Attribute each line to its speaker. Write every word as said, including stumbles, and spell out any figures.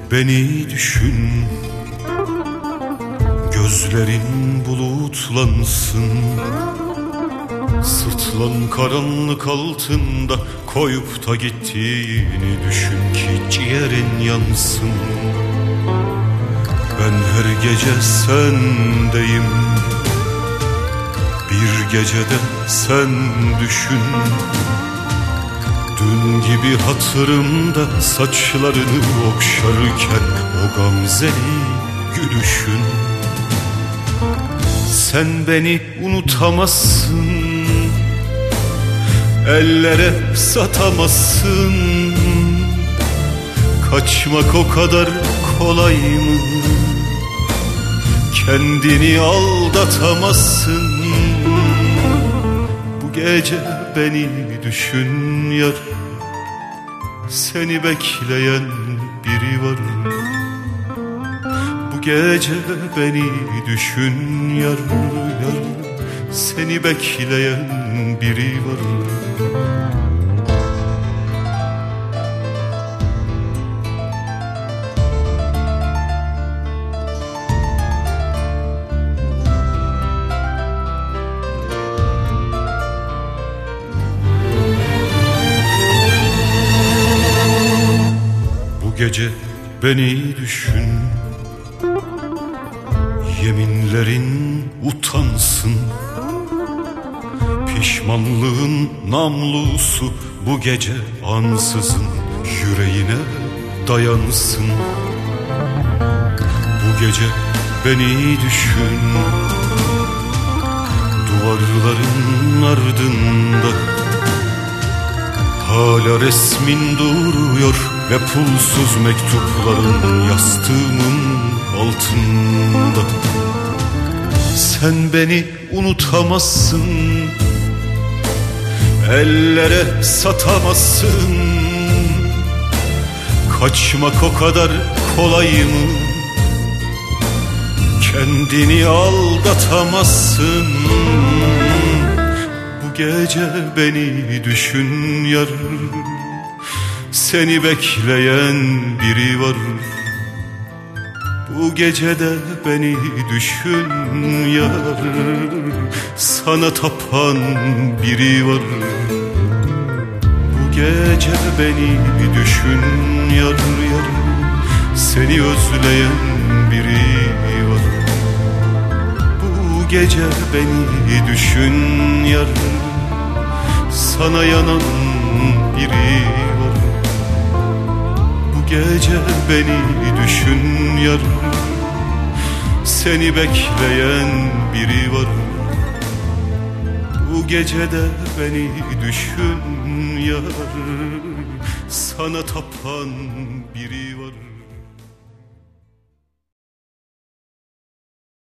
Speaker 1: beni düşün. Gözlerin bulutlansın, sırtlan karanlık altında koyup da gittiğini düşün ki ciğerin yansın. Ben her gece sendeyim, bir gecede sen düşün. Dün gibi hatırımda saçlarını okşarken o gamzeli gülüşün. Sen beni unutamazsın, ellere satamazsın. Kaçmak o kadar kolay mı? Kendini aldatamazsın. Bu gece beni düşün yar, seni bekleyen biri var. Bu gece beni düşün yar, yar, seni bekleyen biri var. Bu gece beni düşün, yeminlerin utansın. Pişmanlığın namlusu bu gece ansızın yüreğine dayansın. Bu gece beni düşün, duvarların ardında hala resmin duruyor ve pulsuz mektupların yastığımın altında. Sen beni unutamazsın, ellere satamazsın. Kaçmak o kadar kolay mı? Kendini aldatamazsın. Bu gece beni düşün yar, seni bekleyen biri var. Bu gecede beni düşün yar, sana tapan biri var. Bu gece beni düşün yar, yar, seni özleyen biri var. Bu gece beni düşün yar, sana yanan biri var. Bu gece beni düşün yar, seni bekleyen biri var. Bu gecede beni düşün yar, sana tapan biri var.